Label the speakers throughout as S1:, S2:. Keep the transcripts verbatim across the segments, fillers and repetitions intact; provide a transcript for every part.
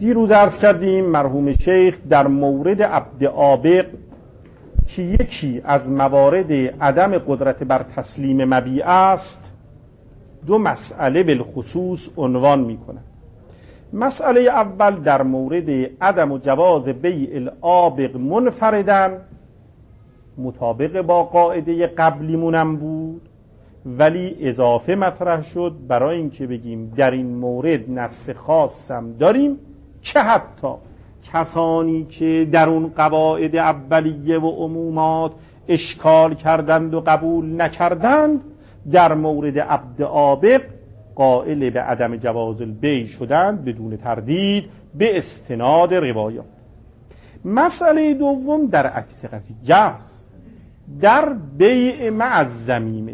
S1: دیروز عرض کردیم مرحوم شیخ در مورد عبد آبق که یکی از موارد عدم قدرت بر تسلیم مبیع است دو مسئله بالخصوص عنوان میکنه. مسئله اول در مورد عدم و جواز بیع الآبق منفردن مطابق با قاعده قبلیمونم بود، ولی اضافه مطرح شد برای اینکه بگیم در این مورد نص خاصم داریم که حتی کسانی که در اون قواعد اولیه و عمومات اشکال کردند و قبول نکردند در مورد عبد آبق قائل به عدم جواز البیع شدند بدون تردید به استناد روایات. مسئله دوم در عکس قضیه است. در بیع مع الضمیمه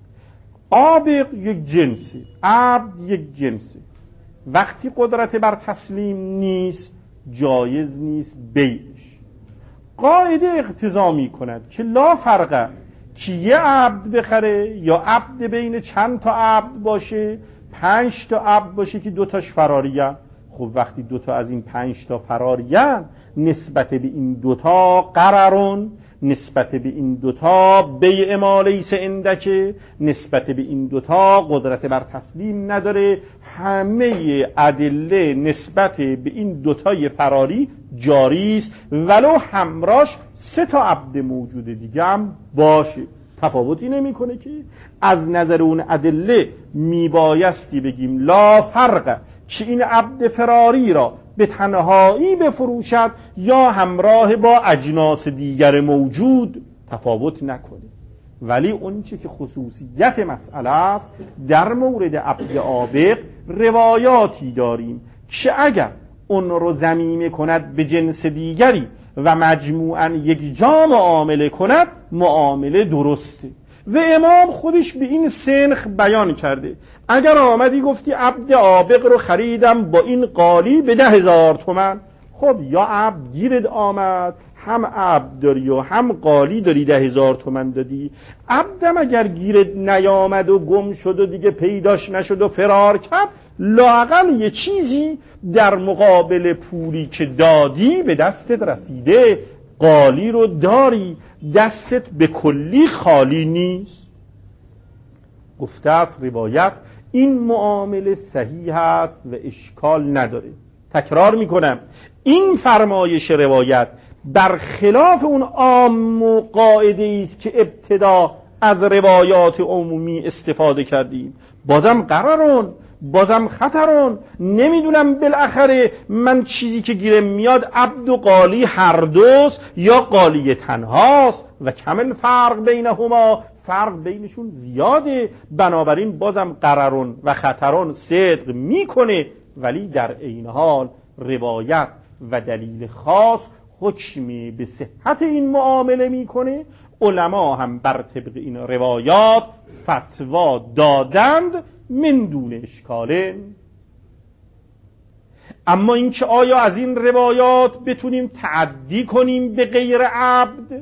S1: آبق یک جنسه، عبد یک جنسه، وقتی قدرت بر تسلیم نیست جایز نیست بیعش. قاعده اقتضا می کند که لا فرقه که یه عبد بخره یا عبد بین چند تا عبد باشه، پنج تا عبد باشه که دوتاش فراریه. خب وقتی دوتا از این پنج تا فراریه نسبت به این دوتا قرارون، نسبت به این دوتا بیع ما لیس عندک، نسبت به این دوتا قدرت بر تسلیم نداره، همه ادله نسبت به این دوتای فراری جاری است ولو همراش سه تا عبد موجود دیگه هم باشه. تفاوتی نمیکنه که از نظر اون ادله میبایستی بگیم لا فرق که این عبد فراری را به تنهایی بفروشد یا همراه با اجناس دیگر موجود، تفاوت نکنه. ولی اون چه که خصوصیت مسئله است در مورد عبد آبق روایاتی داریم که اگر اون رو ضمیمه کند به جنس دیگری و مجموعاً یک جا معامله کند معامله درسته و امام خودش به این سنخ بیان کرده. اگر آمدی گفتی عبد آبق رو خریدم با این قالی به ده هزار تومن، خب یا عبد گیرد آمد هم عبد داری و هم قالی داری ده هزار تومن دادی، عبدم اگر گیرد نیامد و گم شد و دیگه پیداش نشد و فرار کرد، لااقل یه چیزی در مقابل پولی که دادی به دستت رسیده، قالی رو داری، دستت به کلی خالی نیست. گفته است روایت این معامله صحیح است و اشکال نداره. تکرار میکنم این فرمایش روایت برخلاف اون عام و قاعده است که ابتدا از روایات عمومی استفاده کردیم. بازم قرارون، بازم خطرون، نمیدونم بالاخره من چیزی که گیرم میاد عبد و قالی هر دوست یا قالی تنهاست و کمن فرق بینهما، فرق بینشون زیاده، بنابراین بازم قرارون و خطرون صدق میکنه، ولی در عین حال روایت و دلیل خاص حکمی به صحت این معامله میکنه. علما هم بر طبق این روایات فتوا دادند من دون اشکاله. اما اینکه آیا از این روایات بتونیم تعدی کنیم به غیر عبد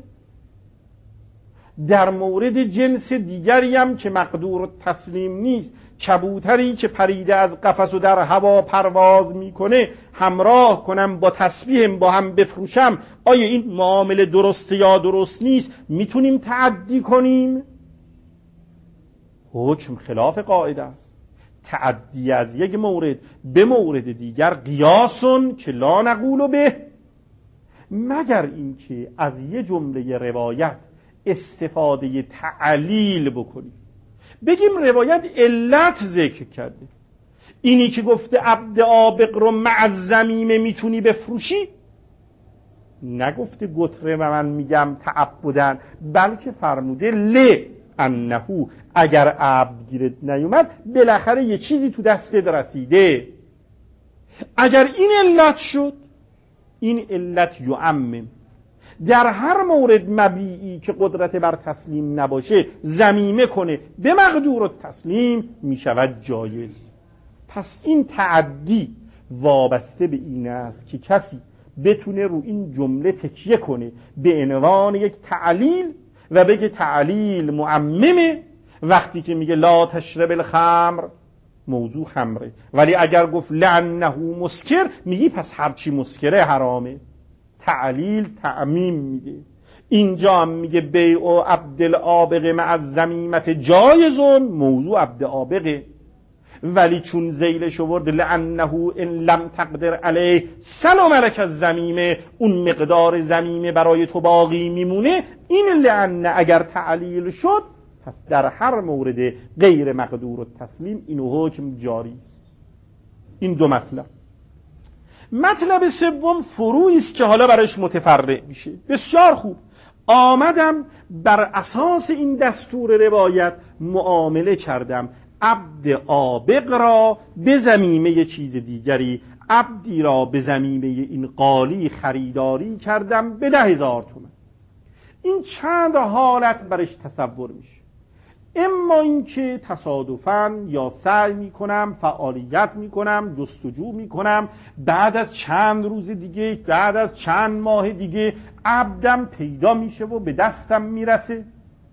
S1: در مورد جنس دیگری هم که مقدور تسلیم نیست، کبوتری که پریده از قفس و در هوا پرواز میکنه همراه کنم با تسبیح با هم بفروشم، آیا این معامله درسته یا درست نیست؟ میتونیم تعدی کنیم؟ حکم خلاف قاعده است. تعدی از یک مورد به مورد دیگر قیاسون که لا نقول به، مگر اینکه از یه جمله روایت استفاده تعلیل بکنیم، بگیم روایت علت ذکر کرده، اینی که گفته عبد آبق رو مع الضمیمه میتونی بفروشی، نگفته گتره و من میگم تعبدن، بلکه فرموده ل انهو اگر عبد گیرت نیومد بالاخره یه چیزی تو دستت رسیده. اگر این علت شد، این علت یعمم، در هر مورد مبیعی که قدرت بر تسلیم نباشه ضمیمه کنه به مقدور التسلیم میشود جایز. پس این تعدی وابسته به این است که کسی بتونه رو این جمله تکیه کنه به عنوان یک تعلیل و بگه تعلیل معممه. وقتی که میگه لا تشرب الخمر موضوع خمره. ولی اگر گفت لعنه مسکر، میگی پس هرچی مسکره حرامه. تعلیل تعمیم میده. اینجا هم میگه بیع و عبد العابق مع الذمیمة جایزون، موضوع عبد عابقه. ولی چون ذیلش آورد لعنه ان لم تقدر علیه سلم لک الذمیمه، اون مقدار ذمیمه برای تو باقی میمونه، این لعنه اگر تعلیل شد پس در هر مورد غیر مقدور التسلیم این حکم جاری است. این دو مطلب. مطلب سوم فروعی است که حالا برایش متفرع میشه. بسیار خوب، آمدم بر اساس این دستور روایت معامله کردم، عبد عابق را به ضمیمه چیز دیگری، عبدی را به ضمیمه این قالی خریداری کردم به ده هزار تومان. این چند حالت برش تصور میشه. اما اینکه تصادفاً یا سعی میکنم، فعالیت میکنم، جستجو میکنم، بعد از چند روز دیگه، بعد از چند ماه دیگه عبدم پیدا میشه و به دستم میرسه.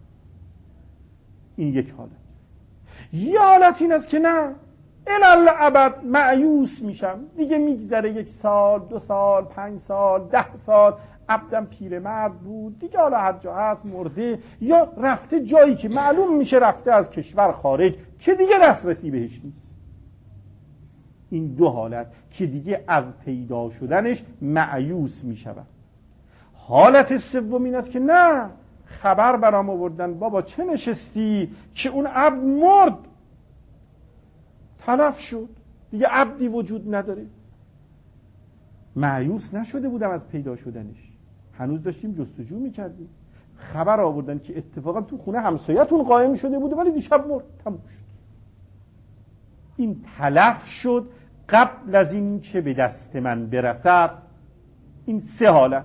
S1: این یک حالت. یه حالت این است که نه، الالعبد مایوس میشم، دیگه میگذره یک سال، دو سال، پنج سال، ده سال، عبدم پیرمرد بود دیگه، حالا هر جا هست مرده یا رفته جایی که معلوم میشه رفته از کشور خارج که دیگه دسترسی بهش نیست. این دو حالت که دیگه از پیدا شدنش مایوس میشود. حالت سوم این است که نه، خبر برام آوردن بابا چه نشستی که اون عبد مرد، تلف شد، دیگه عبدی وجود نداره. مایوس نشده بودم از پیدا شدنش، هنوز داشتیم جستجو میکردیم. خبر آوردن که اتفاقا تو خونه همسایتون قائم شده بوده ولی دیشب مرد، تموم شد. این تلف شد قبل از این که به دست من برسد. این سه حالت.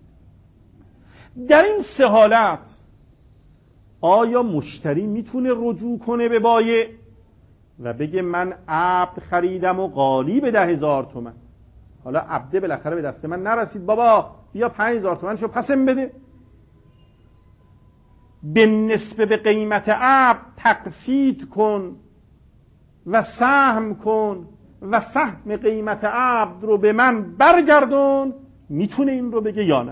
S1: در این سه حالت آیا مشتری میتونه رجوع کنه به بایع و بگه من عبد خریدم و قالی به ده هزار تومن، حالا عبده بالاخره به دست من نرسید، بابا بیا پنج هزار تومن شو پسم بده، به نسبه به قیمت عبد تقسیط کن و سهم کن و سهم قیمت عبد رو به من برگردون، میتونه این رو بگه یا نه؟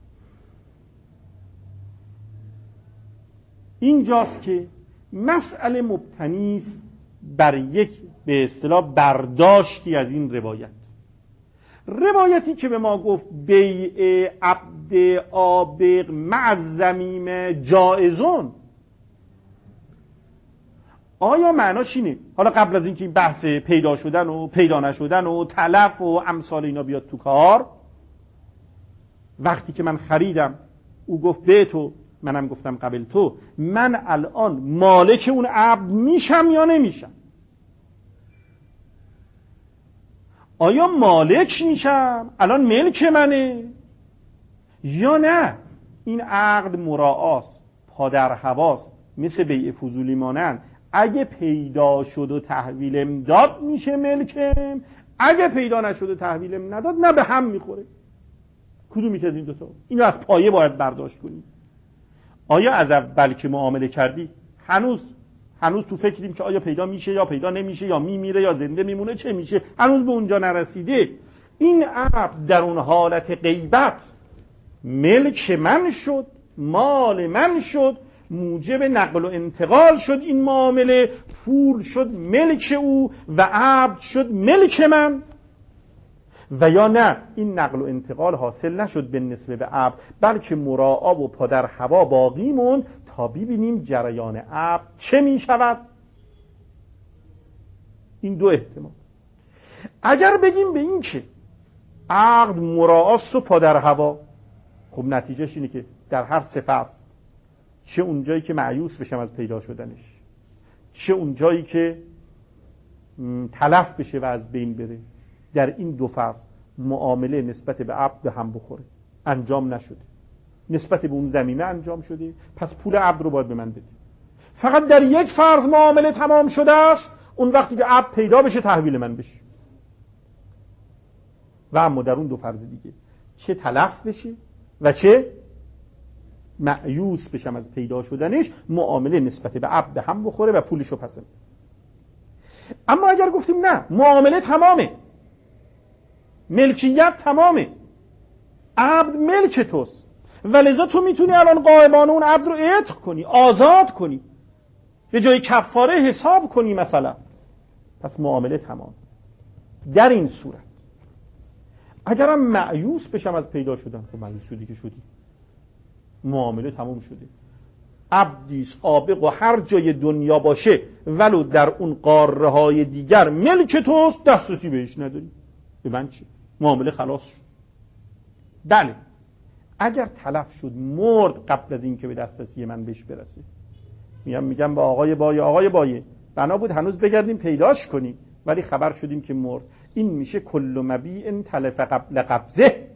S1: اینجاست که مسئله مبتنی است بر یک به اصطلاح برداشتی از این روایت. روایتی که به ما گفت بیع عبد عابق مع الذمیمه جایزون، آیا معناش اینه حالا قبل از اینکه این بحث پیدا شدن و پیدا نشدن و تلف و امثال اینا بیاد تو کار، وقتی که من خریدم او گفت به تو، منم گفتم قبل تو، من الان مالک اون عبد میشم یا نمیشم؟ آیا مالک میشم؟ الان ملک منه یا نه؟ این عقد مراعاست، پادر هواست، مثل بیع فضولی مانند. اگه پیدا شد و تحویلم داد میشه ملکم، اگه پیدا نشد و تحویلم نداد نه به هم میخوره. کدومی که از این دوتا؟ اینو از پایه باید برداشت کنیم. آیا از اول که معامله کردی هنوز هنوز تو فکریم که آیا پیدا میشه یا پیدا نمیشه، یا میمیره یا زنده میمونه، چه میشه؟ هنوز به اونجا نرسیده. این عبد در اون حالت غیبت ملک من شد، مال من شد، موجب نقل و انتقال شد این معامله، پول شد ملک او و عبد شد ملک من. و یا نه، این نقل و انتقال حاصل نشد به نسبه به عبد، بلکه مراعا و پادر هوا باقی موند تا ببینیم جریان عبد چه می شود. این دو احتمال. اگر بگیم به این که عقد مراعاست و پادر هوا، خب نتیجهش اینه که در هر سه فرض، چه اونجایی که مایوس بشم از پیدا شدنش، چه اونجایی که تلف بشه و از بین بره، در این دو فرض معامله نسبت به عبد هم بخوره، انجام نشده، نسبت به اون ضمیمه انجام شده، پس پول عبد رو باید به من بده. فقط در یک فرض معامله تمام شده است، اون وقتی که عبد پیدا بشه تحویل من بشه. و اما در اون دو فرض دیگه، چه تلف بشه و چه مایوس بشم از پیدا شدنش، معامله نسبت به عبد هم بخوره و پولش رو پس بده. اما اگر گفتیم نه، معامله تمامه، ملکیت تمامه، عبد ملک توست و لذا تو میتونی الان غائبانه اون عبد رو عتق کنی، آزاد کنی، به جای کفاره حساب کنی مثلا، پس معامله تمام. در این صورت اگرم مایوس بشم از پیدا شدن، خب مایوس شدی که شدی، معامله تمام شده. عبدیس عابق و هر جای دنیا باشه ولو در اون قاره های دیگر ملک توست، دسترسی بهش نداری، به من چی؟ معامله خلاص شد. بله اگر تلف شد، مرد قبل از این که به دسترسی من بهش برسه، میگم میگم با آقای بایه، آقای بایه بنا بود هنوز بگردیم پیداش کنیم، ولی خبر شدیم که مرد. این میشه کل مبیع تلف قبل قبضه.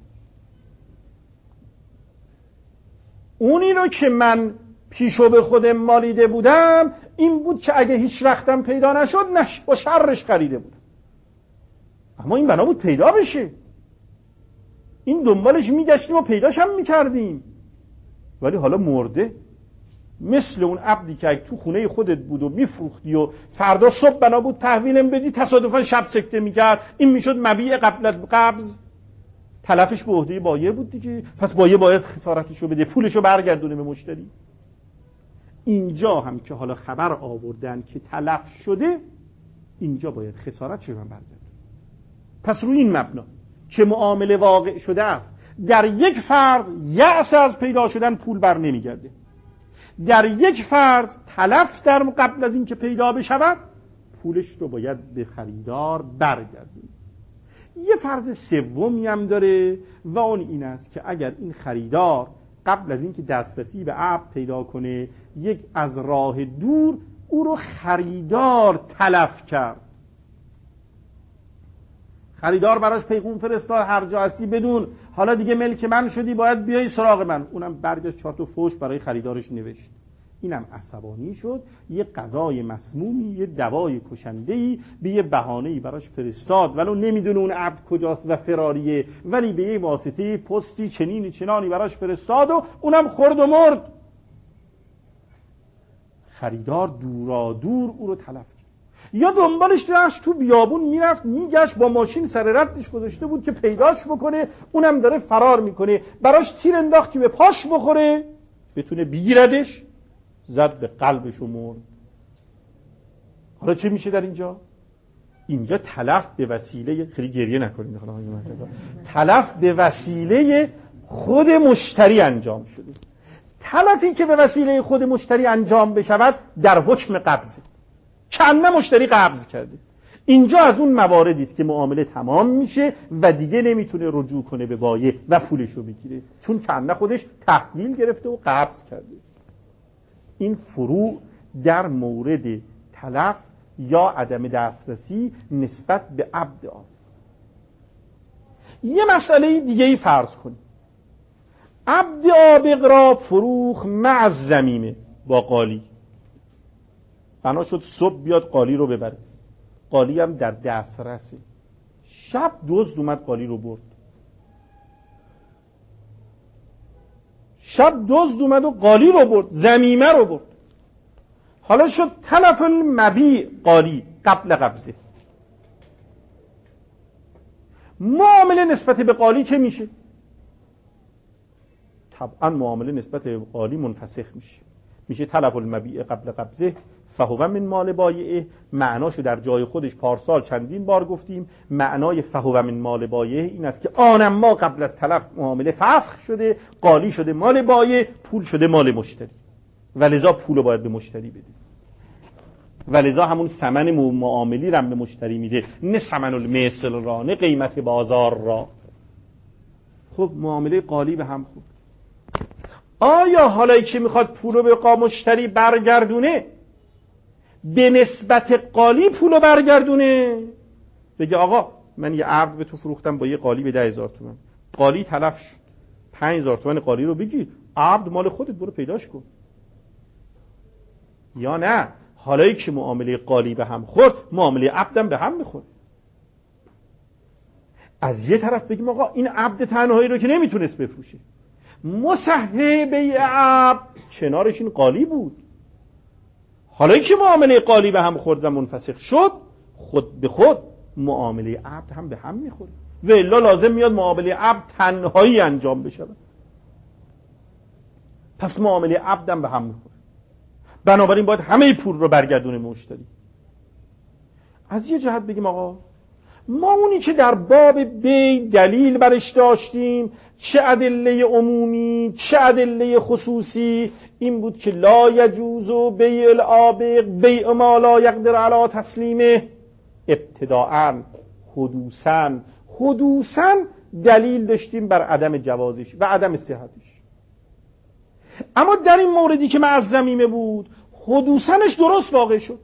S1: اونی رو که من پیشو به خودم مالیده بودم این بود که اگه هیچ وقتم پیدا نشد، نش با شرش خریده بودم، اما این بنا بود پیدا بشه، این دنبالش میگشتیم و پیداش هم میکردیم، ولی حالا مرده. مثل اون عبدی که تو خونه خودت بود و میفروختی و فردا صبح بنا بود تحویلم بدی، تصادفا شب سکته میکرد، این میشد مبیع قبل از قبض، تلفش به عهده بایع بود دیگه، پس بایع باید خسارتشو بده، پولشو برگردونه به مشتری. اینجا هم که حالا خبر آوردن که تلف شده، اینجا باید خسارتشو من برگردونه. پس روی این مبنا که معامله واقع شده است، در یک فرض یأس از پیدا شدن پول بر نمیگرده، در یک فرض تلف در قبل از این که پیدا بشود، پولش رو باید به خریدار برگردونه. یه فرض سومی هم داره و اون این است که اگر این خریدار قبل از این که دسترسی به عبد پیدا کنه، یک از راه دور او رو خریدار تلف کرد، خریدار براش پیغام فرستاد هر جا هستی بدون، حالا دیگه ملک من شدی، باید بیای سراغ من، اونم برگشت چهار تا فوش برای خریدارش نوشت، اینم عصبانی شد، یه غذای مسمومی، یه دوای کشنده‌ای به یه بهانه‌ای براش فرستاد، ولو نمیدونه اون عبد کجاست و فراریه، ولی به یه واسطه پستی چنینی چنانی براش فرستاد و اونم خورد و مرد. خریدار دورا دور او رو تلف کرد، یا دنبالش رفت تو بیابون میرفت میگشت، با ماشین سر ردش گذاشته بود که پیداش بکنه، اونم داره فرار میکنه، براش تیر انداخت که به پاش بخوره بتونه بگیردش، زد به قلبش و مرد. حالا چه میشه در اینجا؟ اینجا تلف به وسیله، خیلی گریه نکنید، تلف به وسیله خود مشتری انجام شده. تلفی که به وسیله خود مشتری انجام بشود در حکم قبضه، چند مشتری قبض کرده. اینجا از اون مواردی است که معامله تمام میشه و دیگه نمیتونه رجوع کنه به بایع و پولشو بگیره، چون چند خودش تحویل گرفته و قبض کرده. این فروع در مورد تلف یا عدم دسترسی نسبت به عبد آن. یه مسئله دیگه ای فرض کنیم، عبد عابق را فروخ مع الضمیمه با قالی، بنا شد صبح بیاد قالی رو ببره، قالی هم در دسترسه، شب دزد اومد قالی رو برد، شب دزد اومد و قالی رو برد، ضمیمه رو برد، حالا شد تلف المبیع قالی قبل قبضه. معامله نسبت به قالی چه میشه؟ طبعا معامله نسبت به قالی منفسخ میشه، میشه تلف المبیع قبل قبضه فهو من مال بایعه. معناشو در جای خودش پارسال چندین بار گفتیم، معنای فهو من مال بایعه این است که آنم ما قبل از تلف معامله فسخ شده، قالی شده مال بایع، پول شده مال مشتری، ولذا پولو باید به مشتری بده، ولذا همون ثمن معاملی رو به مشتری میده، نه ثمن المثل را، نه قیمت بازار را. خب معامله قالی به هم خوب. آیا حالا که میخواد پول رو به مشتری برگردونه به نسبت قالی پول رو برگردونه، بگه آقا من یه عبد به تو فروختم با یه قالی به ده هزار تومن، قالی تلف شد، پنج هزار تومن قالی رو بگی، عبد مال خودت، برو پیداش کن. یا نه حالایی که معامله قالی به هم خورد، معامله عبدم به هم میخوره. از یه طرف بگیم آقا این عبد تنهایی رو که نمیتونست بفروشه، مصحح بیع عبد کنارش این قالی بود، حالا که معامله قالی به هم خورد و منفسخ شد، خود به خود معامله عبد هم به هم میخوره و الا لازم میاد معامله عبد تنهایی انجام بشه. پس معامله عبد هم به هم میخوره. بنابراین باید همه پول رو برگردونه مشتری. از یه جهت بگیم آقا ما اونی که در باب بی دلیل برش داشتیم، چه ادله عمومی چه ادله خصوصی، این بود که لا یجوز بیع العابق بیع ما لا یقدر علی تسلیمه ابتداءً حدوثاً حدوثاً دلیل داشتیم بر عدم جوازش و عدم صحتش. اما در این موردی که معز ذمیمه بود، حدوثاًش درست واقع شد،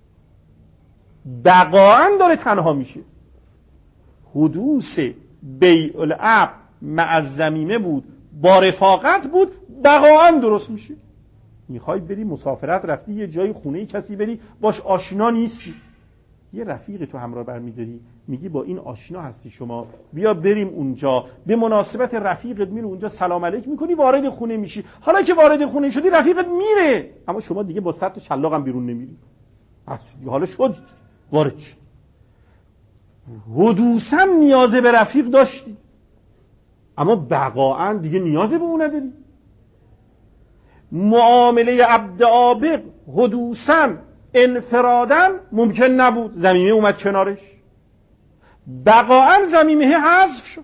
S1: بقاعاً داره تنها میشه. حدوث بیع العبد معز ذمیمه بود، با رفاقت بود، بقاعاً درست میشه. میخوای بری مسافرت، رفتی یه جای خونه کسی بری باش آشنا نیستی، یه رفیق تو همراه برمیداری، میگی با این آشنا هستی شما، بیا بریم اونجا، به مناسبت رفیقت میره اونجا، سلام علیک میکنی، وارد خونه میشی. حالا که وارد خونه شدی رفیقت میره، اما شما دیگه با سر شلاق هم بیرون نمیری. حالا شد وارد شد. حدوثاً نیاز به رفیق داشتی، اما بقاعاً دیگه نیاز به اون نداری. معامله عبد عابق حدوثاً انفراداً ممکن نبود، ذمیمه اومد کنارش، بقاعاً ذمیمه حذف شد،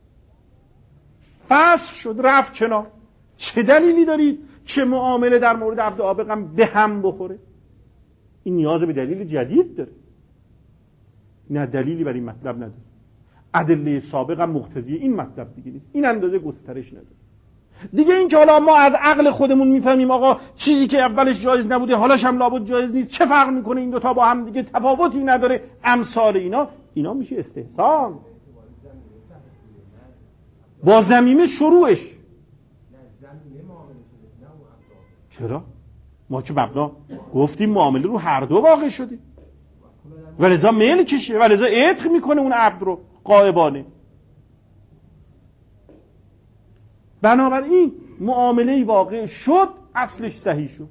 S1: فسخ شد، رفت کنار. چه دلیلی دارید که معامله در مورد عبد عابق هم به هم بخوره؟ این نیاز به دلیل جدید داره. نه دلیلی برای این مطلب نداره. ادله سابق هم مقتضی این مطلب دیگه نیست، این اندازه گسترش نداره دیگه. این که حالا ما از عقل خودمون میفهمیم آقا چیزی که اولش جایز نبوده حالاش هم لابد جایز نیست، چه فرق میکنه این دوتا با هم دیگه، تفاوتی نداره، امثال اینا اینا میشه استحسان. با ذمیمه شروعش چرا؟ ما که مبنا گفتیم معامله رو هر دو واقع شده، ولذا میل کشه، ولذا عتق میکنه اون عبد رو غائبانه. بنابراین معامله واقع شد، اصلش صحیح شد.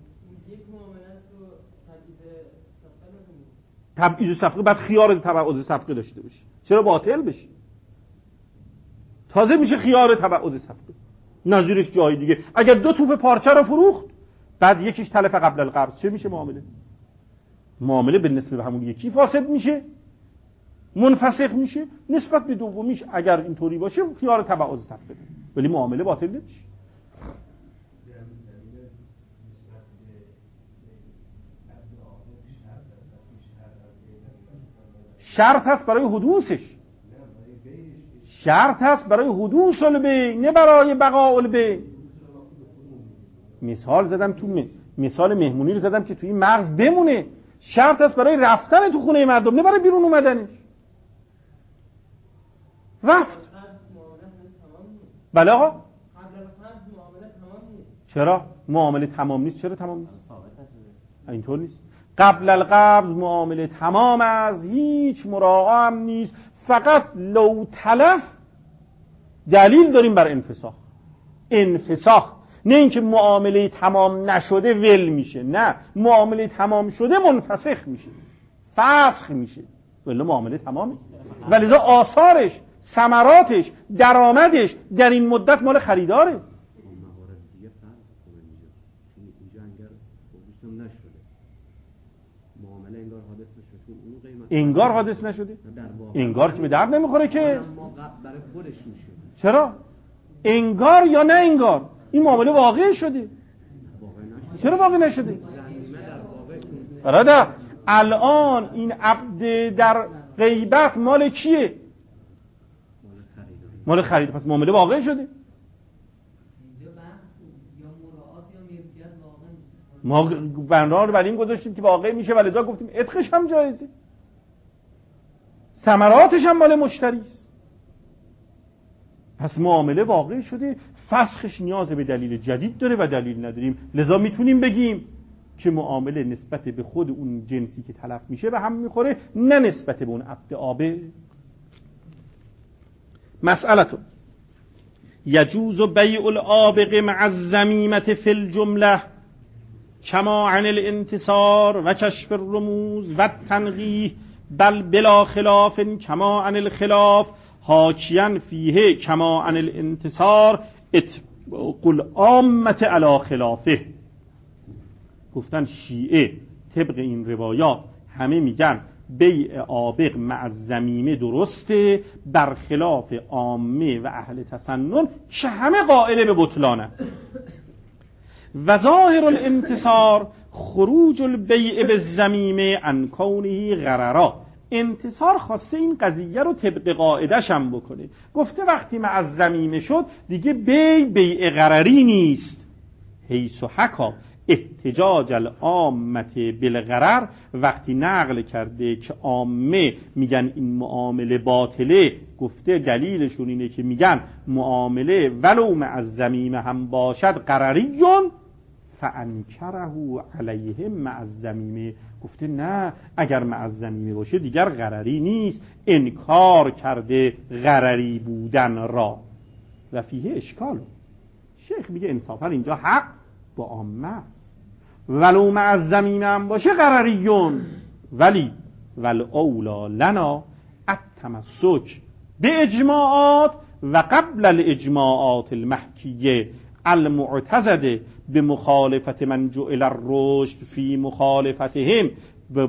S1: تبعیض صفقه بعد خیار تبعیض صفقه داشته باشی، چرا باطل بشی؟ تازه میشه خیار تبعیض صفقه. نظیرش جای دیگه اگر دو توپ پارچه رو فروخت بعد یکیش تلف قبل القبض، چه میشه معامله؟ معامله به نسبت به همون یکی فاسد میشه، منفسخ میشه. نسبت به دومیش اگر اینطوری باشه خیار تبعیض صفقه، ولی معامله باطل نمیشه. شرط هست برای حدوثش، شرط هست برای حدوث البیع، نه برای بقاء البیع. مثال زدم تو م... مثال مهمونی رو زدم که توی مغز بمونه. شرط هست برای رفتن تو خونه مردم، نه برای بیرون اومدنش. رفت بله آقا. چرا معامله تمام نیست؟ چرا تمام نیست؟ اینطور نیست. قبل القبض معامله تمام از هیچ مراعا هم نیست، فقط لو تلف دلیل داریم بر انفساخ. انفساخ نه اینکه معامله تمام نشده ول میشه، نه معامله تمام شده منفسخ میشه، فسخ میشه، ولی معامله تمامه. ولذا آثارش، ثمراتش، درآمدش در این مدت مال خریداره. انگار حادث نشده، انگار که به درد نمیخوره که. چرا؟ انگار یا نه انگار این معامله واقع شده. چرا واقع نشده؟ برادر الان این عبد در غیبت مال کیه؟ مال خرید. پس معامله واقع شده. ما بنا رو بر این گذاشتیم که واقع میشه، ولذا گفتیم عتقش هم جایزه، ثمراتش هم مال مشتری است. پس معامله واقع شده، فسخش نیاز به دلیل جدید داره و دلیل نداریم. لذا میتونیم بگیم که معامله نسبت به خود اون جنسی که تلف میشه به هم میخوره، نه نسبت به اون عبد عابق. مسئله تو یجوز بیع العابق مع الذمیمة فی الجمله. کما عن الانتصار و کشف الرموز و تنقیح بل بلا خلاف کما عن الخلاف حاکیاً فیه کما عن الانتصار اتباق العامة علی خلافه. گفتن شیعه طبق این روایات همه میگن بیع عابق مع الذمیمه درسته، برخلاف عامه و اهل تسنن که همه قائل به بطلانه. و ظاهر الانتصار خروج البیع بالذمیمه عن کونه غررا. انتصار خواسته این قضیه رو طبق قاعدش هم بکنه، گفته وقتی مع الذمیمه شد دیگه بیع بیع غرری نیست. حیث حکا احتجاج العامه بالغرر، وقتی نقل کرده که عامه میگن این معامله باطله، گفته دلیلشون اینه که میگن معامله ولو مع الذمیمه هم باشد غرریون فانکره علیهم مع الذمیمه. گفته نه، اگر مع الذمیمه باشه دیگر غرری نیست، انکار کرده غرری بودن را. و فیه اشکال. شیخ میگه انصافا اینجا حق با عامه است، ولو مع الذمیمه هم باشه غرریون، ولی والاولا لنا التمسک به اجماعات و قبل الاجماعات المحکیه المعتزده به مخالفت من جعل الرشد فی مخالفتهم، به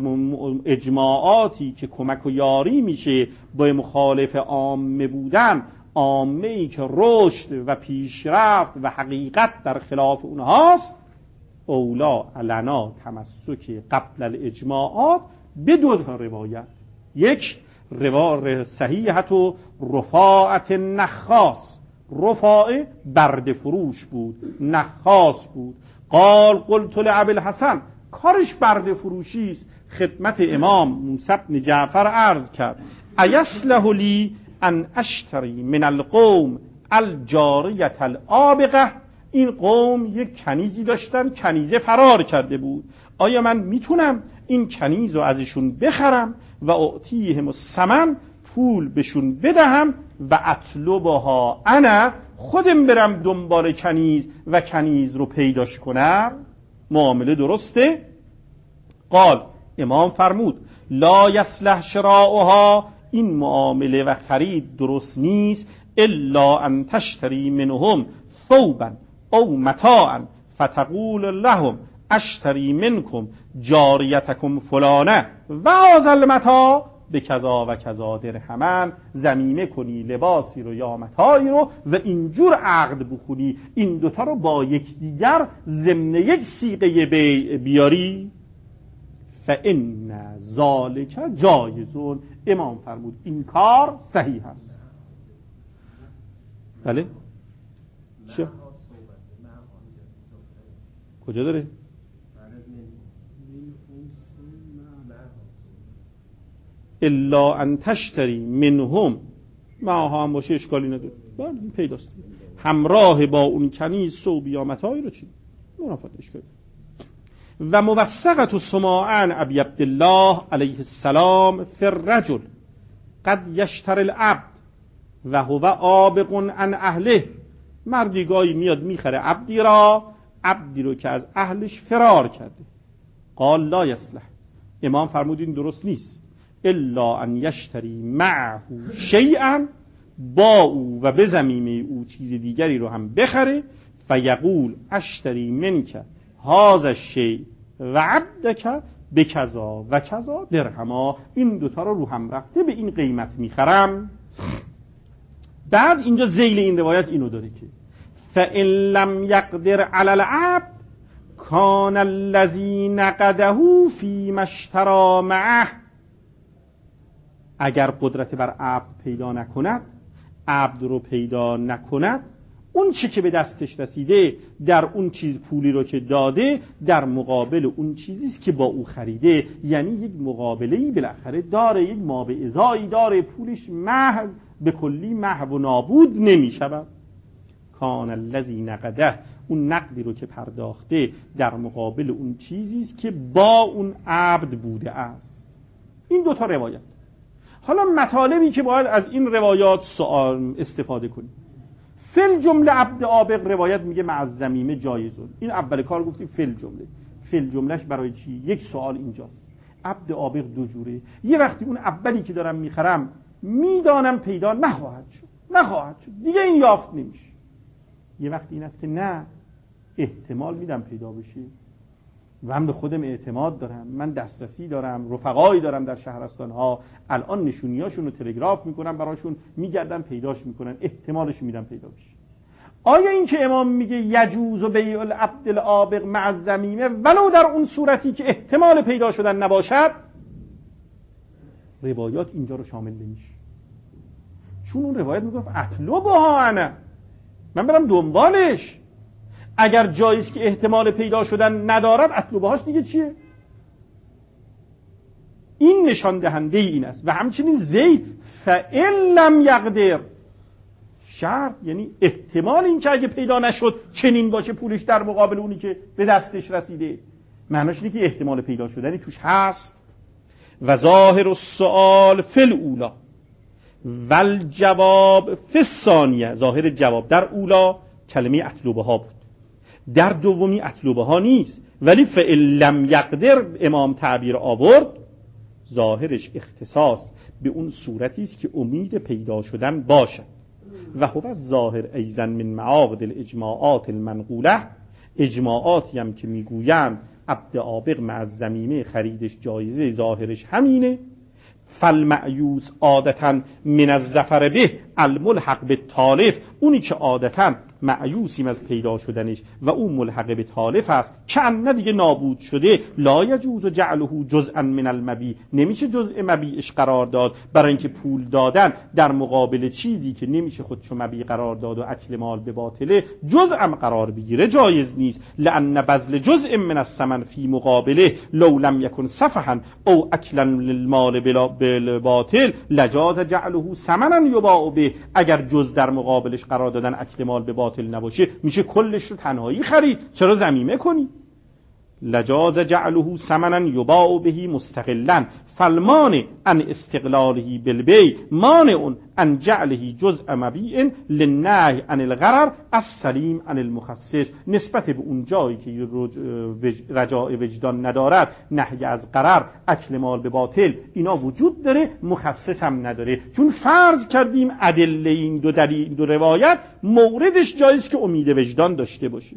S1: اجماعاتی که کمک و یاری میشه با مخالف عامه بودن، عامه ای که رشد و پیشرفت و حقیقت در خلاف اونهاست. اولا لنا تمسک قبل الاجماعات به دو روایت، یک روایت صحیحت و رفاعت نخاس. رفاعه برد فروش بود، نخاس بود. قال قلت لابی الحسن، کارش برد فروشی است. خدمت امام موسی بن جعفر عرض کرد ایصلح لی ان اشتری من القوم الجاریه العابقه. این قوم یک کنیزی داشتن، کنیزه فرار کرده بود، آیا من میتونم این کنیز رو ازشون بخرم و اعطیهم الثمن، پول بهشون بدهم و اطلبها انا، خودم برم دنبال کنیز و کنیز رو پیداش کنم؟ معامله درسته؟ قال، امام فرمود لا یصلح شراؤها، این معامله و خرید درست نیست، الا ان تشتری منهم ثوبا او متاعا فتقول لهم اشتری منکم جاریتکم فلانه و هذا المتاع به کذا و کذا درهمن، ضمیمه کنی لباسی رو یا متاعی رو و اینجور عقد بخونی، این دوتا رو با یکدیگر ضمن یک صیغه بیع بیاری. فان ذلک جایزون، امام فرمود این کار صحیح است. بله چه کجا داره؟ الا ان تشتری منهم، معها هم باشه اشکالی نداره، بله این پیداست. همراه با اون کنیز ثوب یا متاعی رو چی؟ منافات اشکالی. و موثقت سماعن ابی عبدالله علیه السلام فی الرجل قد یشتر العبد و هو عابق عن اهله. مردی گاهی میاد میخره عبدی را، عبدی رو که از اهلش فرار کرده. قال لا یصلح، امام فرمود این درست نیست، الا ان یشتری معه شیئا، با او و به ضمیمه او چیز دیگری رو هم بخره، فیقول اشتری منک هذا الشیء و عبدک بکذا و کذا درهما، این دوتا رو رو هم رفته به این قیمت میخرم. بعد اینجا ذیل این روایت اینو داره که فإن لم يقدر على العبد کان الذی نقده فیما اشتری معه، اگر قدرت بر عبد پیدا نکند، عبد رو پیدا نکند، اون چی که به دستش رسیده در اون چیز پولی رو که داده در مقابل اون چیزیست که با او خریده، یعنی یک مقابله‌ای بالاخره داره، یک مابعضایی داره، پولش محو به کلی محو و نابود نمی شود. کان الذی نقده، اون نقدی رو که پرداخته در مقابل اون چیزیست که با اون عبد بوده است. این دوتا روایت. حالا مطالبی که باید از این روایات سوال استفاده کنیم. فل جمله عبد عابق روایت میگه مع الذمیمه جایزون، این اول کار گفتیم فل جمله. فعل جملهش برای چی؟ یک سوال اینجاست. عبد عابق دو جوره. یه وقتی اون اولی که دارم میخرم میدانم پیدا نخواهد شد نخواهد شد دیگه این یافت نمیشه. یه وقتی این است که نه، احتمال میدم پیدا بشه و من به خودم اعتماد دارم، من دسترسی دارم، رفقایی دارم در شهرستانها، الان نشونیاشون رو تلگراف میکنم براشون، میگردن پیداش میکنن، احتمالش میدم پیدا بشه. آیا این که امام میگه یجوز و بیع العبد العابق مع الذمیمه ولو در اون صورتی که احتمال پیدا شدن نباشد، روایات اینجا رو شامل نمیشه. چون اون روایت میگه اطلبها انا، من برم دنبالش. اگر جاییست که احتمال پیدا شدن ندارد، اطلبهاش دیگه چیه؟ این نشان دهنده این است. و همچنین زید فإن لم یقدر، شرط یعنی احتمال این که اگه پیدا نشد چنین باشه پولش در مقابل اونی که به دستش رسیده، معناش اینه که احتمال پیدا شدنی توش هست. و ظاهر السؤال فی الاولی والجواب فی الثانیه، ظاهر جواب در اولا کلمه اطلبه ها بود، در دومی اطلبه ها نیست، ولی فإن لم یقدر امام تعبیر آورد، ظاهرش اختصاص به اون صورتی است که امید پیدا شدن باشد. و هو الظاهر ایضا من معاقد الاجماعات المنقوله، اجماعاتی هم که میگویند عبد عابق مع الذمیمه خریدش جایزه، ظاهرش همینه. فالمعیوز عادتا من الظفر به الملحق بالتالف، اونی که عادتا معیوسیم از پیدا شدنش و اون ملحق به تالف است که ان دیگه نابود شده، لا یجوز جعله جزءا من المبیع، نمیشه جزء مبیعش قرار داد، برای اینکه پول دادن در مقابل چیزی که نمیشه خودشو مبیع قرار داد و اکل مال به باطله جزء قرار بگیره جایز نیست. لان بذل جزء من الثمن فی مقابله لو لم یکن سفها او اکلا للمال بالباطل لجاز جعله ثمنا یباع به، اگر جز در مقابلش قرار دادن اکل مال به باطل نباشه میشه کلش رو تنهایی خرید، چرا ضمیمه کنی؟ لجاز جعله ثمنا یباع به مستقلا فالمانع عن استقلاله بالبیع مانع عن جعله جزء مبیع للنهی عن الغرر السلیم عن المخصص. نسبت به اون جایی که رجاء وجدان ندارد، نهی از غرر، اکل مال به باطل، اینا وجود داره، مخصص هم نداره. چون فرض کردیم ادله این دو دلیل دو روایت موردش جاییست که امید وجدان داشته باشه.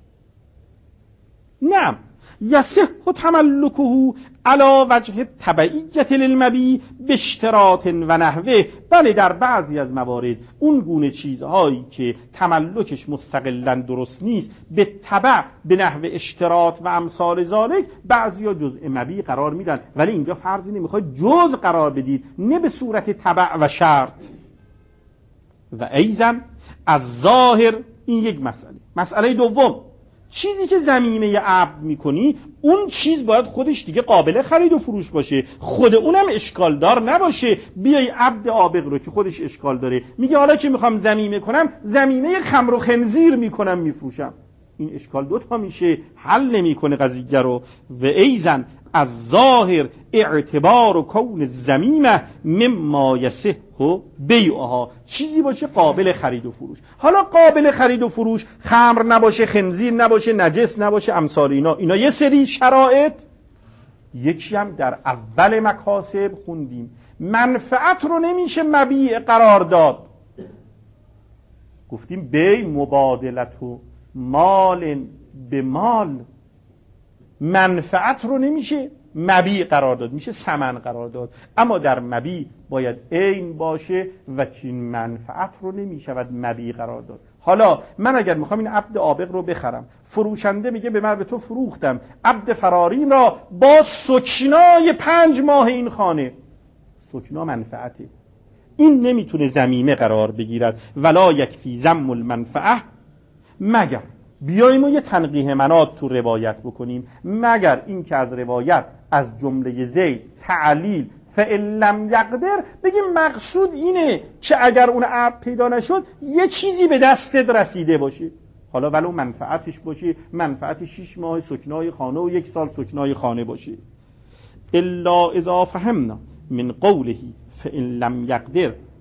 S1: نعم یصح تملکه علی وجه تبعیت للمبیع باشتراط و نحوه، بله در بعضی از موارد اون گونه چیزهایی که تملکش مستقلا درست نیست به تبع به نحو اشتراط و امثال ذالک بعضیا جزء مبیع قرار میدن، ولی اینجا فرضی نمیخواد جز قرار بدید، نه به صورت تبع و شرط. و ایضا از ظاهر، این یک مسئله. مسئله دوم، چیزی که ضمیمه عبد میکنی اون چیز باید خودش دیگه قابل خرید و فروش باشه، خود اونم اشکال دار نباشه. بیای عبد عابق رو که خودش اشکال داره میگه حالا که میخوام ضمیمه کنم ضمیمه خمر و خنزیر میکنم میفروشم، این اشکال دوتا میشه، حل نمیکنه قضیه رو. و ایضا از ظاهر اعتبار و کون الضمیمه مما یصح بیعها، چیزی باشه قابل خرید و فروش. حالا قابل خرید و فروش خمر نباشه، خنزیر نباشه، نجس نباشه، امثال اینا، اینا یه سری شرایط. یکی هم در اول مکاسب خوندیم، منفعت رو نمیشه مبیع قرار داد. گفتیم بی مبادلت و مال به مال، منفعت رو نمیشه مبیع قرار داد، میشه ثمن قرار داد. اما در مبیع باید عین باشه و چین منفعت رو نمیشود مبیع قرار داد. حالا من اگر میخوام این عبد عابق رو بخرم، فروشنده میگه به من به تو فروختم عبد فرارین را با سکنای پنج ماه این خانه، سکنا منفعته، این نمیتونه ضمیمه قرار بگیرد. ولا یکفی ذم المنفعه، مگر بیاییم و یه تنقیح منات تو روایت بکنیم، مگر این که از روایت از جمله زید تعلیل فإن لم یقدر بگیم مقصود اینه که اگر اون عبد پیدا نشد یه چیزی به دستت رسیده باشه، حالا ولو منفعتش باشه منفعت شش ماه سکنای خانه و یک سال سکنای خانه باشه. الا اذا فهمنا من قوله فإن لم یقدر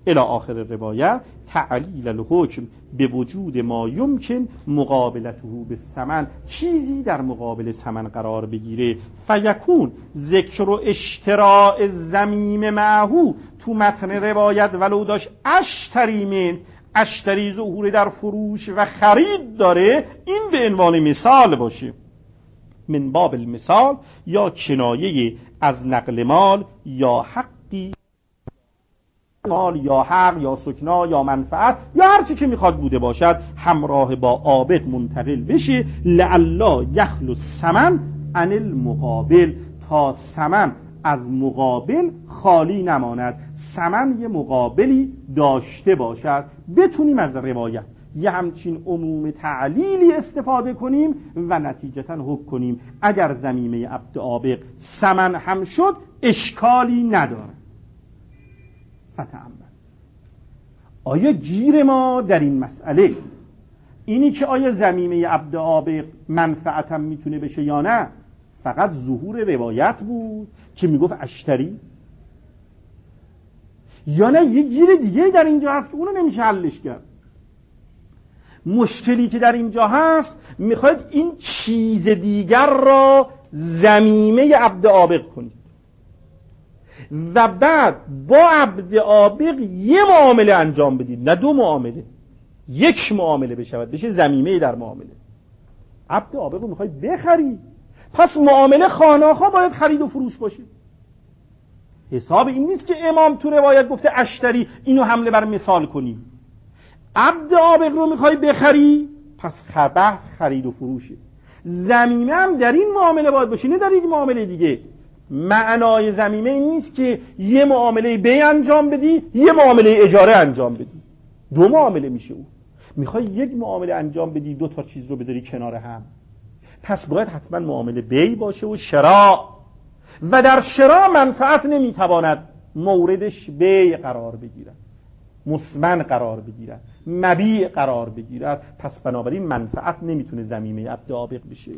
S1: الی آخر روایت تعلیل الحکم به وجود ما یمکن مقابلته بالثمن، چیزی در مقابل ثمن قرار بگیره. فیکون ذکر و اشتراء الضمیم معه، تو متن روایت ولو داشت اشتری من، اشتری ظهور در فروش و خرید داره، این به عنوان مثال باشه، من باب المثال، یا کنایه از نقل مال یا حقی، مال یا حق یا سکنا یا منفعت یا هر چی که میخواد بوده باشد، همراه با عابق منتقل بشه، لعلا یخلو الثمن عن المقابل، تا ثمن از مقابل خالی نماند، ثمن یه مقابلی داشته باشد. بتونیم از روایت یه همچین عموم تعلیلی استفاده کنیم و نتیجتاً حکم کنیم اگر ضمیمه عبد عابق ثمن هم شد اشکالی نداره. فتأمل، آیا گیر ما در این مسئله اینی که آیا ضمیمه عبد عابق منفعت هم میتونه بشه یا نه، فقط ظهور روایت بود که میگفت اشتری، یا نه یه گیر دیگه در اینجا هست که اونو نمیشه حلش کرد؟ مشکلی که در اینجا هست میخواید این چیز دیگر را ضمیمه عبد عابق کنید و بعد با عبد عابق یه معامله انجام بدید، نه دو معامله، یک معامله بشود، بشه ضمیمه در معامله. عبد عابق رو میخواید بخری، پس معامله خاناخا باید خرید و فروش باشه. حساب این نیست که امام تو روایت گفته اشتری، اینو حمله بر مثال کنی. عبد عابق رو میخوای بخری، پس بحث خرید و فروشه. ضمیمه هم در این معامله باید باشه، نه در این معامله دیگه. معنای ضمیمه این نیست که یه معامله بی انجام بدی، یه معامله اجاره انجام بدی، دو معامله میشه. اون میخوای یک معامله انجام بدی، دو تا چیز رو بذاری کنار هم، پس باید حتما معامله بی باشه و شراء، و در شراء منفعت نمیتواند موردش بی قرار بگیرد، مثمن قرار بگیرد، مبیع قرار بگیرد، پس بنابراین منفعت نمیتونه ضمیمه عبد عابق بشه.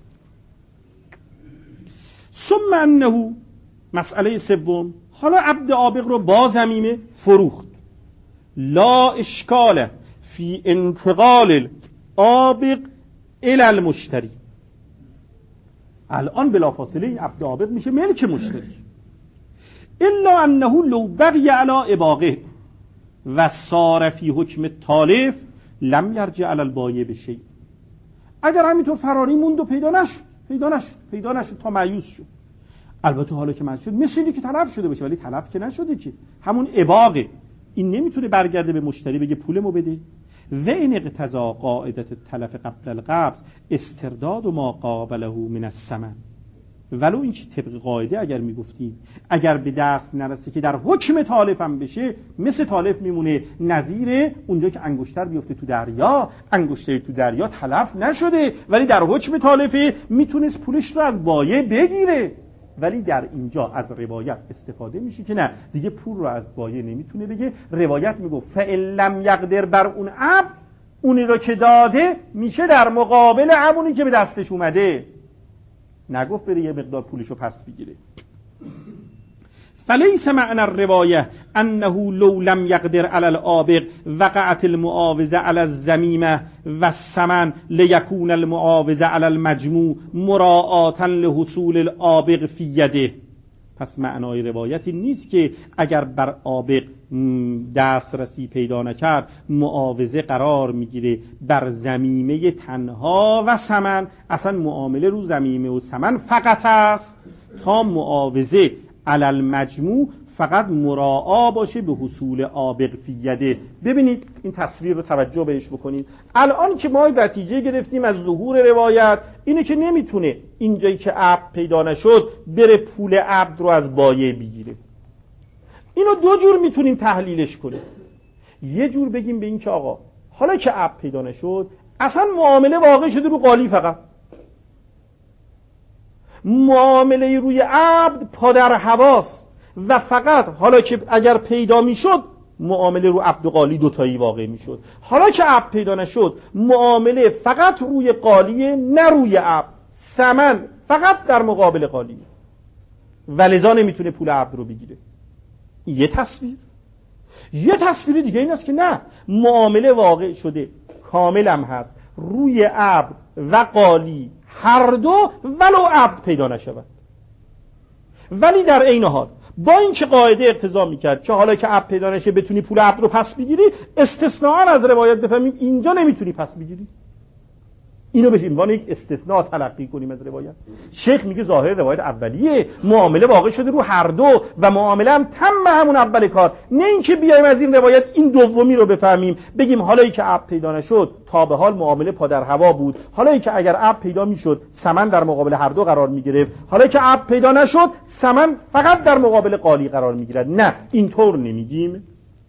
S1: ثم انه، مسئله سوم، حالا عبد عابق رو با ضمیمه فروخت، لا اشکال فی انتقال العابق الی المشتری، الان بلافاصله این عبد عابق میشه ملک مشتری. الا انه لو بقی علی اباقه و صار فی حکم تالف لم یرجع علی البایع بشیء، اگر همینطور فراری موند و پیدا نشد پیدا نشد پیدا نشد تا مایوس شد، البته حالا که مایوس شد مثلی که تلف شده باشه، ولی تلف که نشده، که همون اباقه، این نمیتونه برگرده به مشتری بگه پولمو بده. و این اقتضا قاعدت تلف قبل القبض استرداد ما قابله من الثمن، ولو این که طبق قاعده اگر میگفتیم اگر به دست نرسه که در حکم تالف هم بشه، مثل تالف میمونه، نظیر اونجا که انگشتر بیفته تو دریا، انگشتر تو دریا تلف نشده ولی در حکم تالفه، میتونست پولش رو از بایع بگیره. ولی در اینجا از روایت استفاده میشه که نه، دیگه پول رو از بایع نمیتونه بگه. روایت میگه فإن لم یقدر بر اون عبد، اونی رو که داده میشه در مقابل همونی که به دستش اومده، نگفت بره یه مقدار پولشو پس بگیره. فلیس معنی الروایه انه لو لم یقدر علی العابق وقعت المعاوضه علی الضمیمه و الثمن لیکون المعاوضه علی المجموع مراعاتا لحصول العابق فی یده. پس معنای روایتی نیست که اگر بر عابق دسترسی پیدا نکرد معاوضه قرار میگیره بر ضمیمه تنها و ثمن، اصلا معامله رو ضمیمه و ثمن فقط است، تا معاوضه علی المجموع فقط مراعا باشه به حصول عابق فی یده. ببینید این تصویر رو توجه بهش بکنید. الان که ما نتیجه گرفتیم از ظهور روایت اینه که نمیتونه اینجایی که عبد پیدا نشد بره پول عبد رو از بایع بگیره. اینو دو جور میتونیم تحلیلش کنیم. یه جور بگیم به این که آقا حالا که عبد پیدا نشد اصلا معامله واقع شده رو قالی، فقط معامله روی عبد پادر حواس، و فقط حالا که اگر پیدا میشد معامله رو عبد و قالی دوتایی واقع میشد. حالا که عبد پیدا نشد معامله فقط روی قالیه، نه روی عبد، ثمن فقط در مقابل قالیه، ولذا نمیتونه پول عبد رو بگیره. یه تصویر. یه تصویر دیگه این است که نه، معامله واقع شده کامل هم هست روی عبد و قالی هر دو ولو عبد پیدا نشود. ولی در عین حال با این که قاعده اقتضا میکرد که حالا که عبد پیدا نشه بتونی پول عبد رو پس بگیری، استثناء از روایت بفهمیم اینجا نمیتونی پس بگیری، اینو به عنوان یک استثناء تلقی کنیم از روایت. شیخ میگه ظاهر روایت اولیه، معامله واقع شده رو هر دو و معامله هم تم همون اول کار، نه اینکه بیایم از این روایت این دومی رو بفهمیم بگیم حالایی که عبد پیدا نشد تا به حال معامله پادر هوا بود، حالایی که اگر عبد پیدا میشد ثمن در مقابل هر دو قرار میگرفت، حالایی که عبد پیدا نشد ثمن فقط در مقابل قالی قرار میگیرد. نه، اینطور نمیگیم.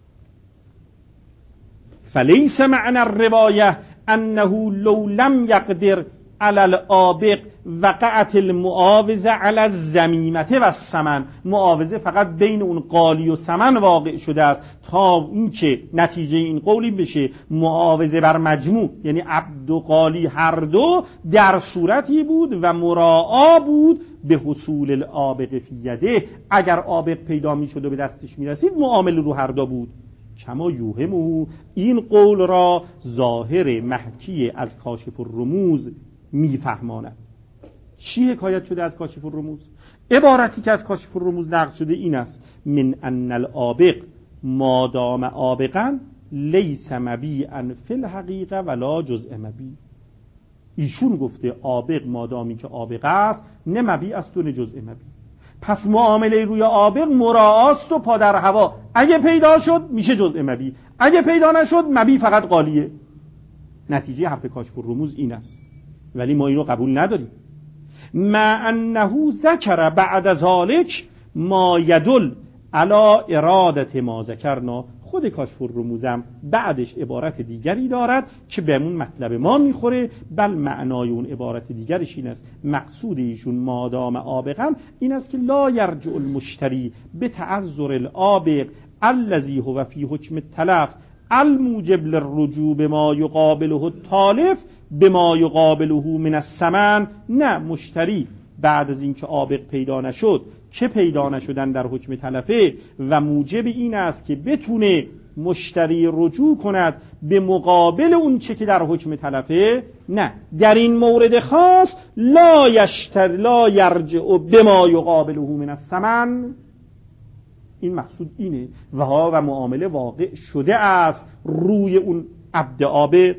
S1: فلیس معنی الروایه انه لو لم يقدر على الآبق وقعت المعاوضه على الزمیمه و الثمن. معاوضه فقط بین اون قالی و ثمن واقع شده است تا اینکه نتیجه این قولی بشه معاوضه بر مجموع، یعنی عبد و قالی هر دو در صورتی بود و مراعا بود به حصول الآبق فی یده، اگر آبق پیدا می شد و به دستش می رسید معامله رو هر دو بود. کما یوهمو، این قول را ظاهر محکی از کاشف الرموز میفهماند. چی حکایت شده از کاشف الرموز؟ عبارتی که از کاشف الرموز نقل شده این است: من ان الآبق ما دام آبقا لیس مبیعا فی الحقیقه ولا جزء مبیع. ایشون گفته آبق مادامی که آبق است نه مبیع است و نه جزء مبیع، پس معامله روی آبق مراعاست و پادر هوا، اگه پیدا شد میشه جزء مبیع، اگه پیدا نشد مبیع فقط قالیه. نتیجه حرف کاشف الرموز این است، ولی ما اینو قبول نداریم. ما انه ذکر بعد ذلک ما یدل علی ارادت ما ذکرنا. خود کاشف الرموزم بعدش عبارت دیگری دارد که به اون مطلب ما میخوره، بل معنای اون عبارت دیگرش این است: مقصود ایشون مادام آبقا این است که لا یرجع المشتری به تعذر الآبق الذی هو فی حکم التلف الموجب للرجوع بما یقابله التالف بما یقابله من الثمن. نه، مشتری بعد از اینکه آبق پیدا نشد که پیدا نشدن در حکم تلفه و موجب این است که بتونه مشتری رجوع کند به مقابل اون چه که در حکم تلفه، نه، در این مورد خاص لا یشتر لا یرجع بما یقابله من الثمن. این مقصود اینه و ها و معامله واقع شده است روی اون عبد آبق.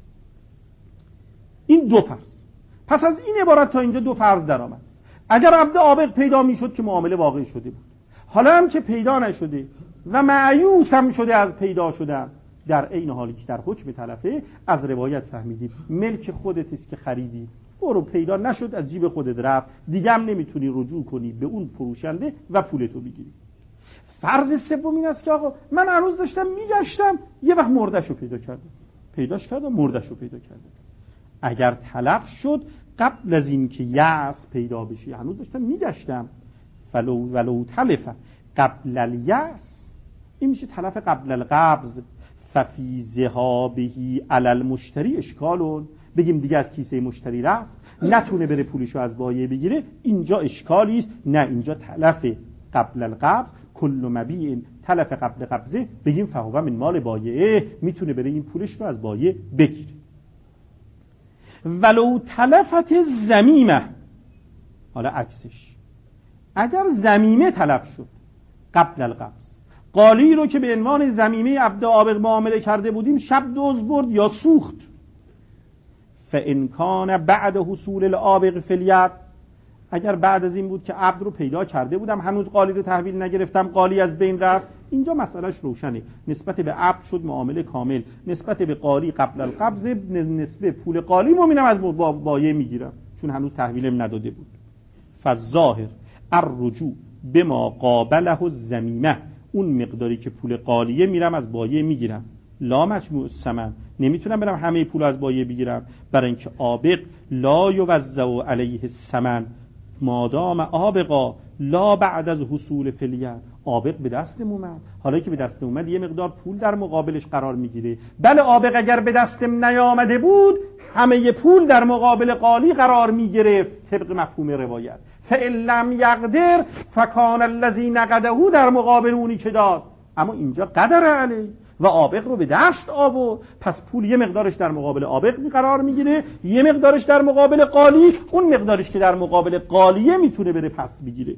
S1: این دو فرض. پس از این عبارت تا اینجا دو فرض در آمد. اگر عبد آبق پیدا می شد که معامله واقع شده بود، حالا هم که پیدا نشده و مایوس هم شده از پیدا شدن، در عین حالی که در حکم تلفه از روایت فهمیدیم ملک خودت است که خریدی، برو، پیدا نشد از جیب خودت رفت، دیگه هم نمیتونی رجوع کنی به اون فروشنده و پولتو بگیری. فرض سوم این است که آقا من هنوز داشتم میگشتم یه وقت مردشو پیدا کردم، پیداش کردم مردشو پیدا کردم. اگر تلف شد قبل از این که یأس پیدا بشه، هنوز داشتم میگشتم، فلو ولو تلف قبل الیأس، این میشه تلف قبل القبض، ففی ذهابه علی المشتری اشکالون. بگیم دیگه از کیسه مشتری رفت نتونه بره پولشو از بایع بگیره، اینجا اشکالی است. نه، اینجا تلف قبل القبض، کل مبیع تلف قبل قبضه، بگیم فهو من مال بایعه، میتونه بره این پولش رو از بایع بگیره. ولو تلفت زمیمه، حالا عکسش، اگر زمیمه تلف شد قبل القبض، قالی رو که به عنوان زمیمه عبد آبق معامله کرده بودیم شب دزد برد یا سوخت، فان کان بعد حصول الآبق فی الید، اگر بعد از این بود که عبد رو پیدا کرده بودم هنوز قالی رو تحویل نگرفتم، قالی از بین رفت، اینجا مسئلهش روشنه، نسبت به عبد شد معامله کامل، نسبت به قالی قبل القبض، نسبت پول قالی مومنم از بایع میگیرم چون هنوز تحویلم نداده بود. فالظاهر الرجوع بما قابله الزمیمه، اون مقداری که پول قالیه میرم از بایع میگیرم، لا مجموع الثمن، نمیتونم برم همه پول از بایع بگیرم، برای اینکه آبق لا یوزع علیه الثمن مادام آبقا لا بعد از حصول فلیت، آبق به دستم اومد، حالا که به دستم اومد یه مقدار پول در مقابلش قرار میگیره. بله، آبق اگر به دستم نیامده بود همه پول در مقابل قالی قرار میگرفت طبق مفهوم روایت. فإن لم یقدر فکان الذی نقده، در مقابل اونی که داد اما اینجا قدر علی و آبق رو به دست آورد، پس پول یه مقدارش در مقابل آبق قرار میگیره، یه مقدارش در مقابل قالی، اون مقدارش که در مقابل قالیه میتونه بره پس بگیره.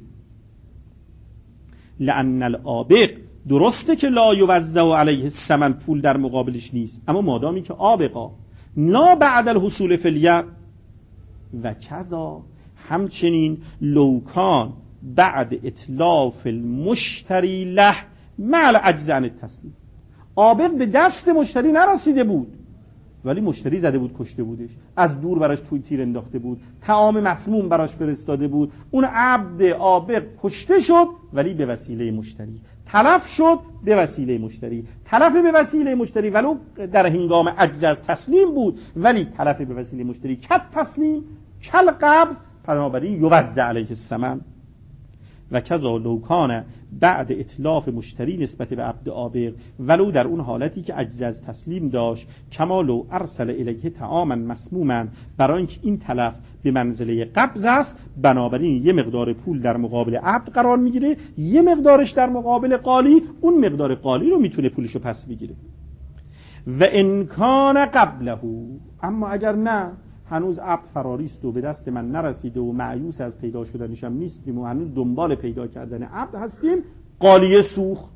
S1: لأن الآبق، درسته که لا یوزع علیه الثمن، پول در مقابلش نیست، اما مادامی که آبقا لا بعد الحصول فی الید و کذا، همچنین لوکان بعد اتلاف المشتری له مع العجز عن التسلیم، آبق به دست مشتری نرسیده بود ولی مشتری زده بود کشته بودش، از دور براش توی تیر انداخته بود، طعام مسموم براش فرستاده بود، اون عبد آبق کشته شد ولی به وسیله مشتری، تلف شد به وسیله مشتری، تلف به وسیله مشتری ولو در هنگام عجز از تسلیم بود ولی تلف به وسیله مشتری کد تسلیم کل قبض، بنابراین یوزع علیه الثمن. و کذا لو کان بعد اتلاف مشتری نسبت به عبد آبق، ولو در اون حالتی که عجز از تسلیم داشت، کما لو ارسل الیه طعاما مسموما، برای اینکه این تلف به منزله قبض است، بنابراین یه مقدار پول در مقابل عبد قرار میگیره، یه مقدارش در مقابل قالی، اون مقدار قالی رو میتونه پولشو پس بگیره. و ان کان قبله، اما اگر نه هنوز عبد فراریست و به دست من نرسیده و مایوس از پیدا شدنش هم نیستیم و هنوز دنبال پیدا کردن عبد هستیم، قالیه سوخت.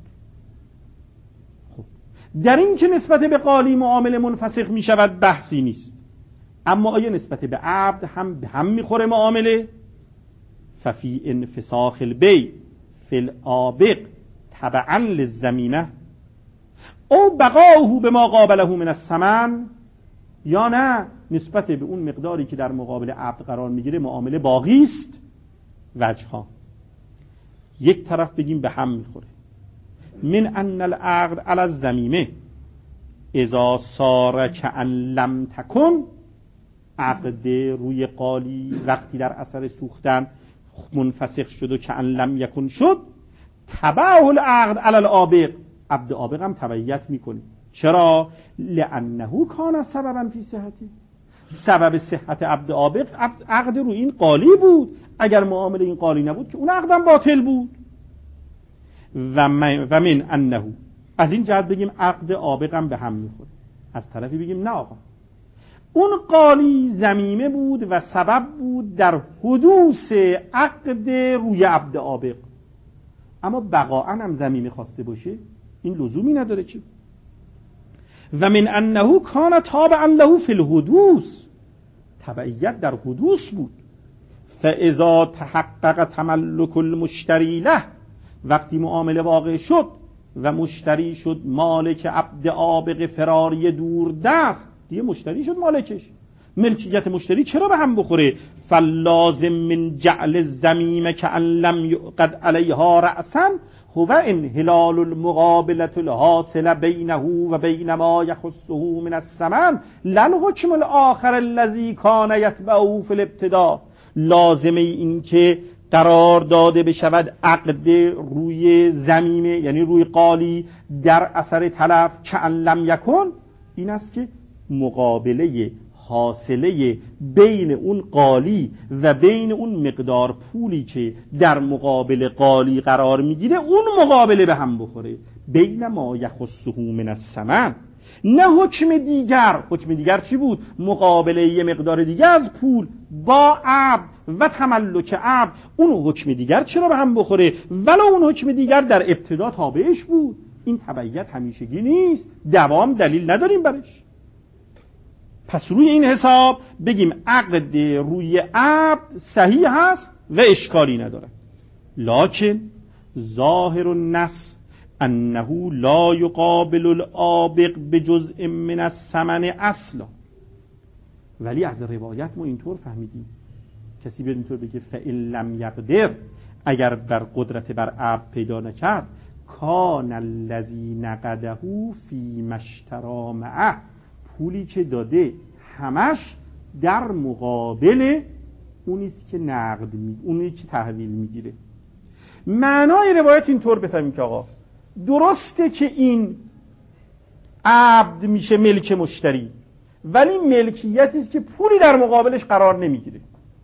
S1: خب در این که نسبت به قالی معامله منفسخ می شود بحثی نیست، اما آیا نسبت به عبد هم به هم میخوره معامله؟ ففی انفساخ البیع فی الآبق تبعا للضمینه او بقاؤه بما قابله من الثمن، یا نه نسبت به اون مقداری که در مقابل عبد قرار میگیره معامله باقی است. وجه ها، یک طرف بگیم به هم میخوره، من ان العقد علی الضمیمه اذا صار کأن لم تکن، عقد روی قالی وقتی در اثر سوختن منفسخ شد و کأن لم یکن شد، تبعه العقد علی الآبق، عبد آبق هم تبعیت میکنه. چرا؟ لانه کان سببا فی صحته، سبب صحت عبد آبق عقد رو این قالی بود، اگر معامله این قالی نبود که اون عقدم باطل بود. و من, و من انه، از این جهت بگیم عقد آبقم به هم میخوره، از طرفی بگیم نه آقا، اون قالی ضمیمه بود و سبب بود در حدوث عقد روی عبد آبق، اما بقاءً هم ضمیمه خواسته باشه این لزومی نداره که. و من انه کان تابعا له فی الحدوث، تبعیت در حدوث بود. فاذا تحقق تملک المشتری له، وقتی معامله واقع شد و مشتری شد مالک عبد آبق فراری دور دست، دیگه مشتری شد مالکش، ملکیت مشتری چرا به هم بخوره؟ فلازم من جعل الضمیمه کأن لم یعقد علیها رأسا هو انحلال المقابله الحاصل بینه و بین ما یخصه من الثمن لا الحکم الاخر الذی کان یتبعه فی الابتداء. لازمه این که قرار داده بشود عقد روی ضمیمه یعنی روی قالی در اثر تلف کأن لم یکن، این است که مقابله حاصله بین اون قالی و بین اون مقدار پولی که در مقابل قالی قرار میگیره اون مقابله به هم بخوره، بین ما یخصه من الثمن، نه حکم دیگر. حکم دیگر چی بود؟ مقابله یه مقدار دیگر از پول با عبد و تملک عبد، اون حکم دیگر چرا به هم بخوره ولو اون حکم دیگر در ابتدا تابعش بود؟ این تبعیت همیشگی نیست، دوام دلیل نداریم برش. پس روی این حساب بگیم عقد روی عبد صحیح هست و اشکالی نداره، لکن ظاهر النص انه لا یقابل الآبق بجزء من الثمن اصلا. ولی از روایت ما اینطور فهمیدیم، کسی بیاد اینطور بگه فإن لم یقدر، اگر بر قدرت بر عبد پیدا نکرد، کان الذی نقده فی مشتری معه، پولی که داده همش در مقابل اونیست که نقد می اونی که تحویل میگیره. معنای روایت اینطور بفهمیم که آقا درسته که این عبد میشه ملک مشتری، ولی ملکیتی است که پولی در مقابلش قرار نمیگیره،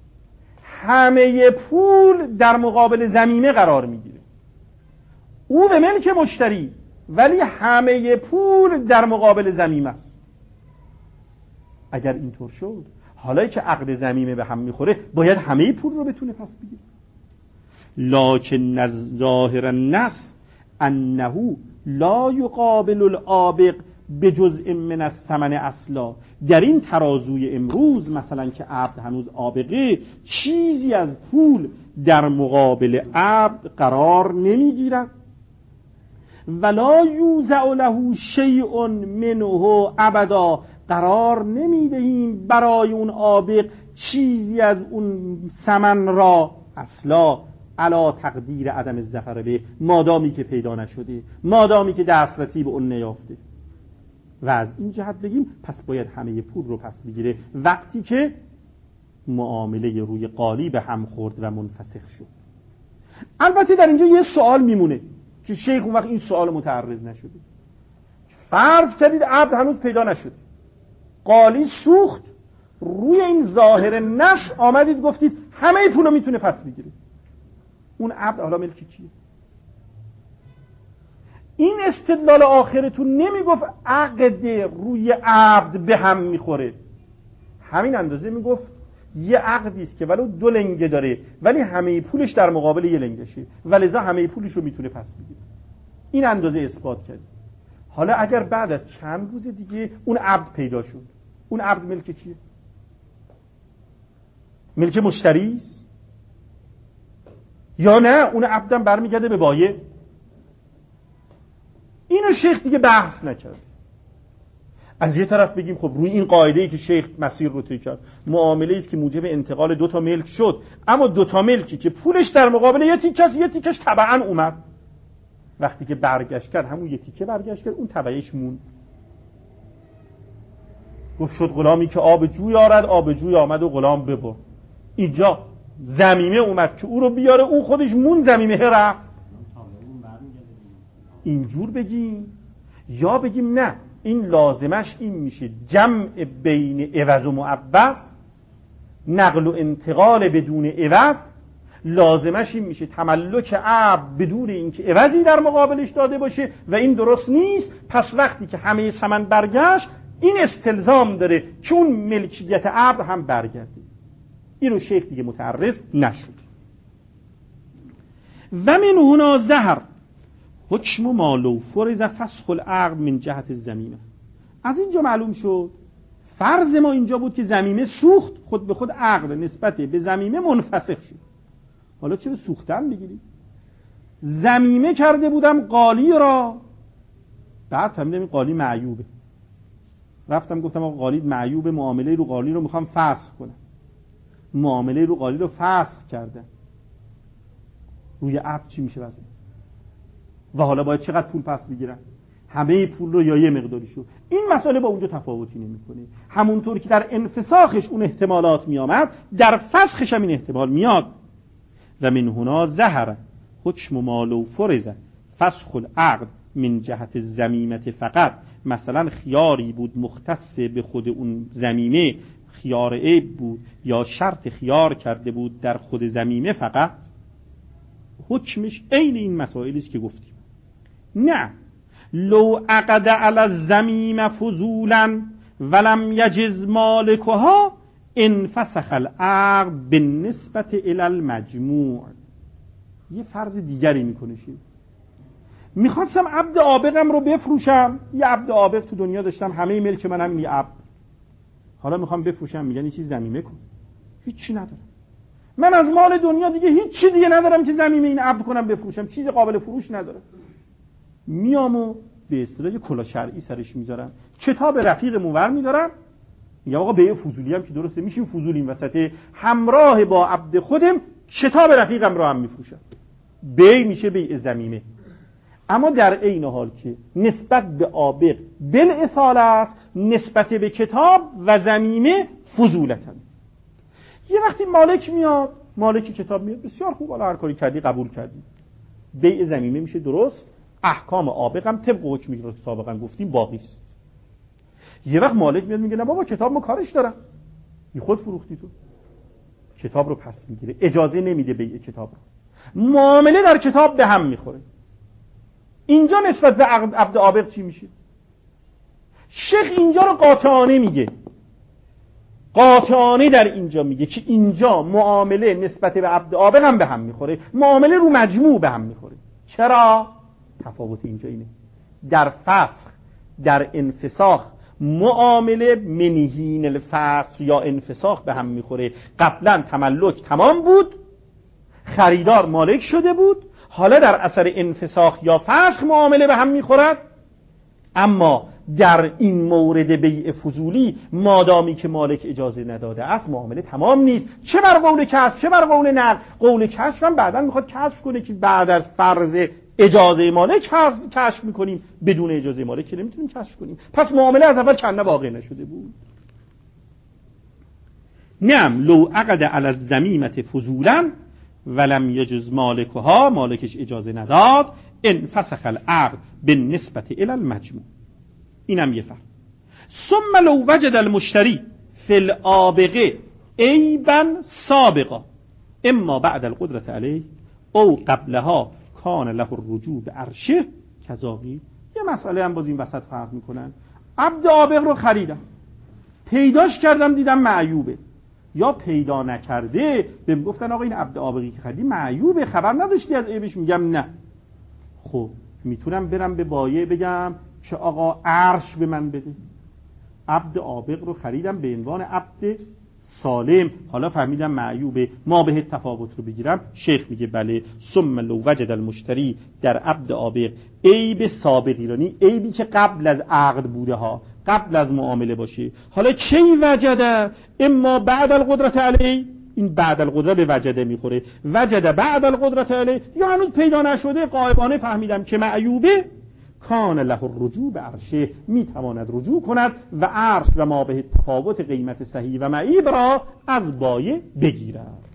S1: همه پول در مقابل ضمیمه قرار میگیره. او به ملک مشتری ولی همه پول در مقابل ضمیمه است. اگر اینطور شد، حالا که عقد ضمیمه به هم میخوره، باید همه پول رو بتونه پس بگیره. لکن ظاهر النص انه لا یقابل العابق بجزء من الثمن اصلا. در این ترازوی امروز مثلا که عبد هنوز عابقه، چیزی از پول در مقابل عبد قرار نمیگیرد. ولا یوزع له شیء منه ابدا، قرار نمیدهیم برای اون عابق چیزی از اون ثمن را اصلا، علا تقدیر عدم الظفر به، مادامی که پیدا نشده، مادامی که دسترسی به اون نیافته. و از این جهت بگیم پس باید همه پول رو پس بگیره وقتی که معامله روی قالی به هم خورد و منفسخ شد. البته در اینجا یه سوال میمونه که شیخ اون وقت این سوال متعرض نشده. فرض کردید عبد هنوز پیدا نشده، قالی سوخت، روی این ظاهر نص آمدید گفتید همه پول رو میتونه پس بگیره، اون عبد حالا ملک کیه؟ این استدلال آخرتون نمیگفت عقد روی عبد به هم میخوره، همین اندازه میگفت یه عقدی است که ولو دو لنگه داره ولی همه پولش در مقابل یه لنگشه، ولذا همه پولش رو میتونه پس بگیره. این اندازه اثبات کرد. حالا اگر بعد از چند روز دیگه اون عبد پیدا شد، اون عبد ملک کیه؟ ملک مشتری است یا نه اون عبدم برمیگرده به بایع؟ اینو شیخ دیگه بحث نکرد. از یه طرف بگیم خب روی این قاعده‌ای که شیخ مسیر رو طی کرد، معامله است که موجب انتقال دو تا ملک شد، اما دو تا ملکی که پولش در مقابل یه تیکه یه تیکش تبعاً اومد، وقتی که برگشت کرد همون یه تیکه برگشت کرد، اون تبعش مون. گفت شد غلامی که آب جوی آرد، آب جوی آمد و غلام ببر. اینجا ضمیمه اومد که او رو بیاره، اون خودش مون، ضمیمه رفت. اینجور بگیم یا بگیم نه، این لازمش این میشه جمع بین عوض و معوض، نقل و انتقال بدون عوض. لازمش این میشه تملک عبد بدون اینکه عوضی در مقابلش داده باشه و این درست نیست. پس وقتی که همه ثمن برگشت، این استلزام داره که اون ملکیت عبد هم برگرده. اینو شیخ دیگه متعرض نشد. و من هنا ظهر حکم ما لو فرض فسخ العقد من جهت الضمیمه. از اینجا معلوم شد فرض ما اینجا بود که ضمیمه سوخت، خود به خود عقد نسبت به ضمیمه منفسخ شد. حالا چرا سوختن بگیریم؟ ضمیمه کرده بودم قالی را، بعد فهمیدم این قالی معیوبه، رفتم گفتم آقا قالی معیوبه، معامله رو قالی رو میخوام فسخ کنم. معامله رو قالی رو فسخ کردم، روی عبد چی میشه واسه؟ و حالا باید چقدر پول پس بگیرن؟ همه پول رو یا یه مقداریشو؟ این مسئله با اونجا تفاوتی نمیکنه. همونطور که در انفساخش اون احتمالات میامد، در فسخش هم این احتمال میاد. و من هنا ظهر حکم ما لو فرض فسخ العقد من جهت الضمیمه فقط. مثلا خیاری بود مختص به خود اون ضمیمه، خیار عیب بود یا شرط خیار کرده بود در خود ضمیمه فقط، حکمش عین این مسائلی است که گفتیم. نه لو عقد علی الضمیمه فضولا ولم یجز مالکها انفسخ العقد بالنسبه الی المجموع. یه فرض دیگری میکنه شید. میخواستم عبد عابقم رو بفروشم، یه عبد عابق تو دنیا داشتم، همه ملک من هم یه عبد، حالا میخوام بفروشم، میگن این چیز ضمیمه کن. هیچی ندارم من از مال دنیا، دیگه هیچی دیگه ندارم که ضمیمه این عبد کنم بفروشم، چیز قابل فروش ندارم. میامو به اصطلاح کلا شرعی سرش میذارم، کتاب رفیق مور میدارم، میگم آقا بیع فضولی هم که درسته، میشیم فضولی این وسطه، همراه با عبد خودم کتاب رفیقم رو هم میفروشم، بیع میشه بیع ضمیمه. اما در عین حال که نسبت به عابق بالاصاله است، نسبت به کتاب و ضمیمه فضولتن. یه وقتی مالک میاد، مالک کتاب میاد، بسیار خوب، حالا هر کاری کردی قبول کردی، بیع ضمیمه میشه درست، احکام عابق هم طبق حکمی که سابقا گفتیم باقی است. یه وقت مالک میاد میگه نه بابا کتاب ما کارش دارم، بی خود فروختی تو، کتاب رو پس میگیره، اجازه نمیده بیع کتاب رو. معامله در کتاب به هم میخوره. اینجا نسبت به عبد عابق چی میشه؟ شیخ اینجا رو قاطعانه میگه، قاطعانه در اینجا میگه که اینجا معامله نسبت به عبد عابق هم به هم میخوره، معامله رو مجموع به هم میخوره. چرا؟ تفاوت اینجا اینه، در فسخ، در انفساخ معامله منهین الفسخ یا انفساخ به هم میخوره. قبلا تملک تمام بود، خریدار مالک شده بود، حالا در اثر انفساخ یا فسخ معامله به هم میخورد. اما در این مورد بیع فضولی مادامی که مالک اجازه نداده است معامله تمام نیست، چه بر قول کسب چه بر قول نقل. قول کسب هم بعداً میخواد کشف کنه که بعد از فرض اجازه مالک فرض کشف میکنیم، بدون اجازه مالک که نمیتونیم کشف کنیم. پس معامله از اول کنه واقع نشده بود. نعم لو عقد علی الذمیمة فضولا ولم یجز مالکها، مالکش اجازه نداد، انفسخ العقد بالنسبة الى المجموع. اینم یه فرق. ثم لو وجد المشتری فی العابقه عیبا سابقا اما بعد القدرت علیه او قبلها کان له الرجوع به عرشه کذاقی. یه مسئله هم باز این وسط فرق میکنن. عبد عابق رو خریدم، پیداش کردم دیدم معیوبه، یا پیدا نکرده بهم گفتن آقا این عبد عابقی که خریدی معیوبه، خبر نداشتی از عیبش؟ میگم نه. خب میتونم برم به بایع بگم که آقا عرش به من بده. عبد عابق رو خریدم به عنوان عبد سالم، حالا فهمیدم معیوبه، ما به تفاوت رو بگیرم. شیخ میگه بله. ثم لو وجد المشتری در عبد عابق عیب سابقی، یعنی عیبی که قبل از عقد بوده ها، قبل از معامله باشه. حالا کی وجده؟ اما بعد القدرت علیه، این بعد القدرت به وجده میخوره، وجده بعد القدرت علیه، یا هنوز پیدا نشده غایبانه فهمیدم که معیوبه، کان له الرجوع به عرشه، میتواند رجوع کند و عرش و ما به تفاوت قیمت صحیح و معیب را از بایع بگیرد.